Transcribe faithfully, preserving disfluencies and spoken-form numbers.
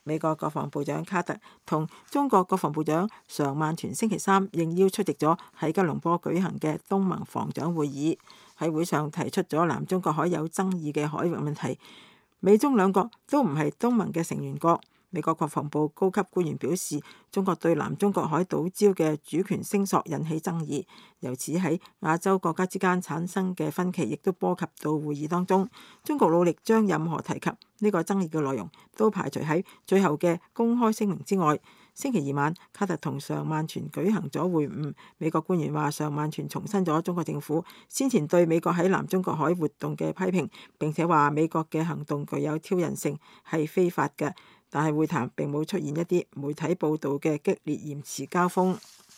美國國防部長卡特同中國國防部長常萬全星期三應邀出席咗喺吉隆坡舉行嘅東盟防長會議，喺會上提出咗南中國海有爭議嘅海域問題。美中兩國都唔係東盟嘅成員國。美國國防部高級官員表示，中國對南中國海島礁嘅主權聲索引起爭議，由此喺亞洲國家之間產生嘅分歧亦都波及到會議當中。中國努力將任何提及呢個爭議嘅內容都排除喺最後嘅公開聲明之外。星期二晚，卡特同常萬全舉行咗會晤。美國官員話，常萬全重申咗中國政府先前對美國喺南中國海活動嘅批評，並且話美國嘅行動具有挑釁性，係非法嘅。但係會談並冇出現一啲媒體報道嘅激烈言辭交鋒。